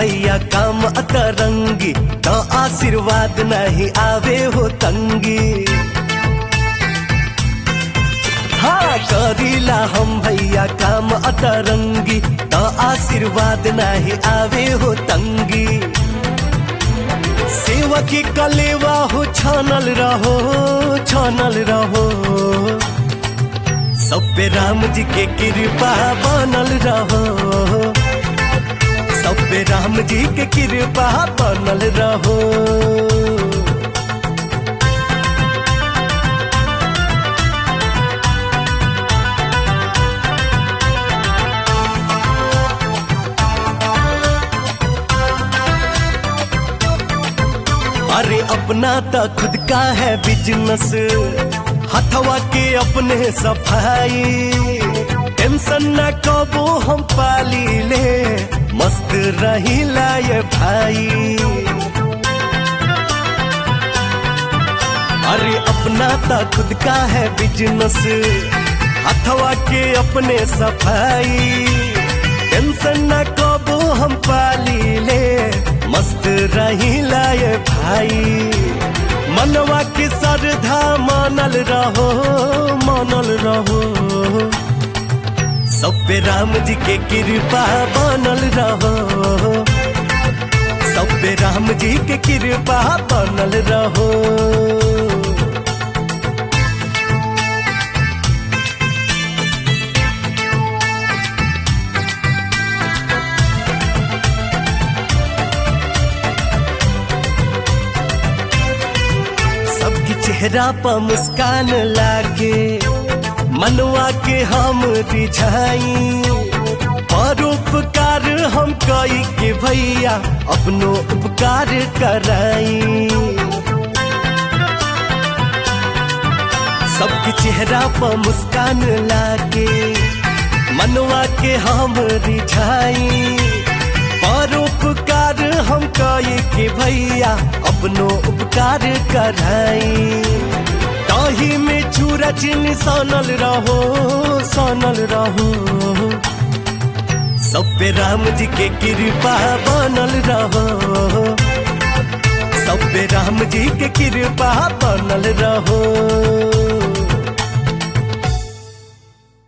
भैया काम अतरंगी, तो आशीर्वाद नहीं आवे हो तंगी। हाँ करीला हम भैया काम अतरंगी, तो आशीर्वाद नहीं आवे हो तंगी। सेवा की कलेवा हो छानल रहो, छानल रहो। सब पे राम जी के कृपा बनल रहो, सब पे राम जी के कृपा बनल रहो। अरे अपना तो खुद का है बिजनेस, हथवा के अपने सफाई। टेंशन न कबो हम पाली ले, मस्त रहिला ये भाई। अरे अपना तो खुद का है बिजनेस, हथवा के अपने सफाई। टेंशन न कबो हम पाली ले, मस्त रहिला ये भाई। मनवा की श्रद्धा मानल रहो, मानल रहो। सब पे राम जी के कृपा बनल रहो, सब पे राम जी के कृपा बनल रहो। सबकी चेहरा पर मुस्कान लागे, मनवा के हम रिझाई। परोपकार हम कई के भैया, अपनो उपकार कराई। सबकी चेहरा पर मुस्कान लागे, मनवा के हम रिझाई। परोपकार हम कई के भैया, अपनो उपकार कराई। ताही में सूरज निशानल रहो, सानल रहो। सब पे राम जी के कृपा बनल रहो, सब पे राम जी के कृपा बनल रहो।